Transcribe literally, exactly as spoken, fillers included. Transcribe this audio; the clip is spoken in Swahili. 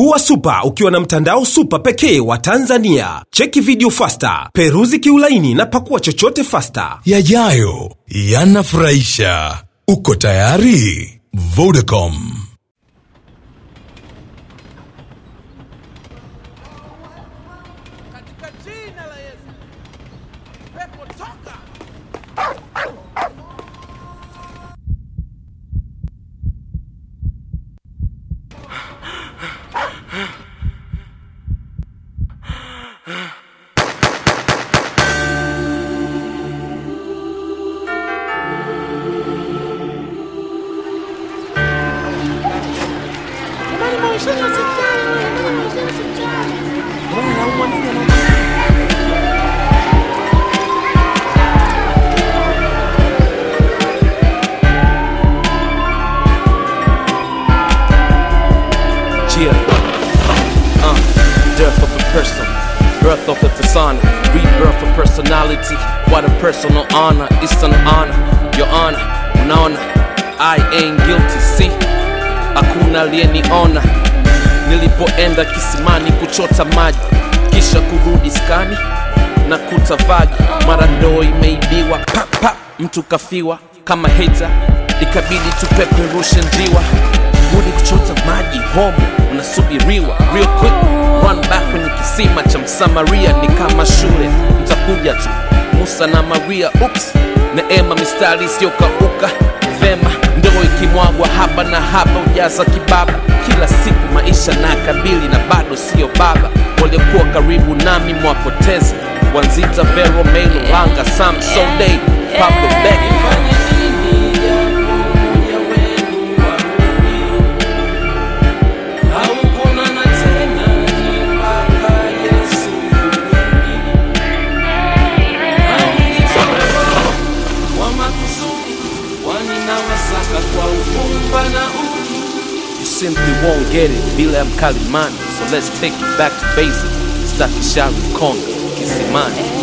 Kuwa super ukiwa na mtandao super pekee wa Tanzania. Cheki video faster, peruzi kiulaini na pakua chochote faster. Yajayo yanafurahisha. Uko tayari? Vodacom. Katika jina la Yesu. Pepo toka. Uh, death of a person, birth of a persona, rebirth of personality. What a personal honor, it's an honor, your honor, unaona, I ain't guilty, see, hakuna aliyeniona. Nilipoenda kisimani kuchota maji, kisha kurudi skani na kutavagi, mara ndoo imeibiwa, pap pap, mtu kafiwa kama hater, ikabidi tupeperushe njiwa. Rudi kuchota maji, homo, unasubiriwa. Real quick, run back kwenye kisima cha Msamaria. Ni kama shule, mtakuja tu Musa na Maria. Oops, neema mistari isiyokauka vema. Ndoo ikimwagwa haba na haba, ujaza kibaba. Kila siku maisha na kabili na bado sio baba. Waliokuwa karibu nami mwapoteza. Wanzita, Vero, Melo, Langa, Sam, Soday, Pablo Beck. You simply won't get it, vile I'm Kalimani. So let's take it back to basic. Staki Shari Konga, Kisimani.